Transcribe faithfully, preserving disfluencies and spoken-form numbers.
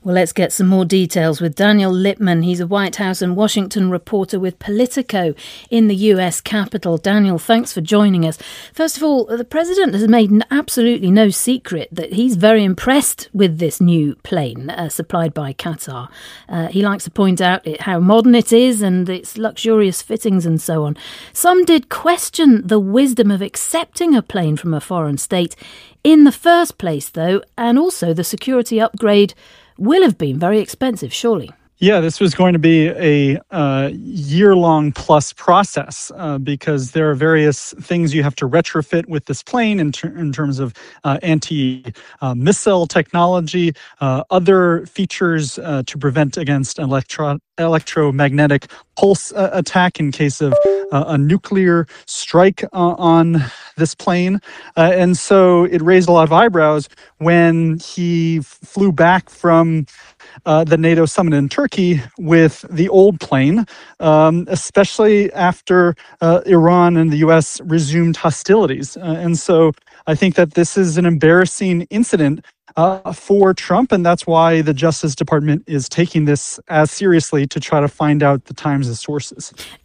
Well, let's get some more details with Daniel Lippman. He's a White House and Washington reporter with Politico in the U S Capitol. Daniel, thanks for joining us. First of all, the president has made absolutely no secret that he's very impressed with this new plane uh, supplied by Qatar. Uh, he likes to point out it, how modern it is and its luxurious fittings and so on. Some did question the wisdom of accepting a plane from a foreign state in the first place, though, and also the security upgrade will have been very expensive, surely. Yeah, this was going to be a uh, year-long plus process uh, because there are various things you have to retrofit with this plane in, ter- in terms of uh, anti-missile uh, technology, uh, other features uh, to prevent against electro- electromagnetic pulse uh, attack in case of uh, a nuclear strike uh, on this plane. Uh, and so it raised a lot of eyebrows when he f- flew back from Uh, the NATO summit in Turkey with the old plane, um, especially after uh, Iran and the U S resumed hostilities. Uh, and so I think that this is an embarrassing incident uh, for Trump, and that's why the Justice Department is taking this as seriously to try to find out the Times' sources.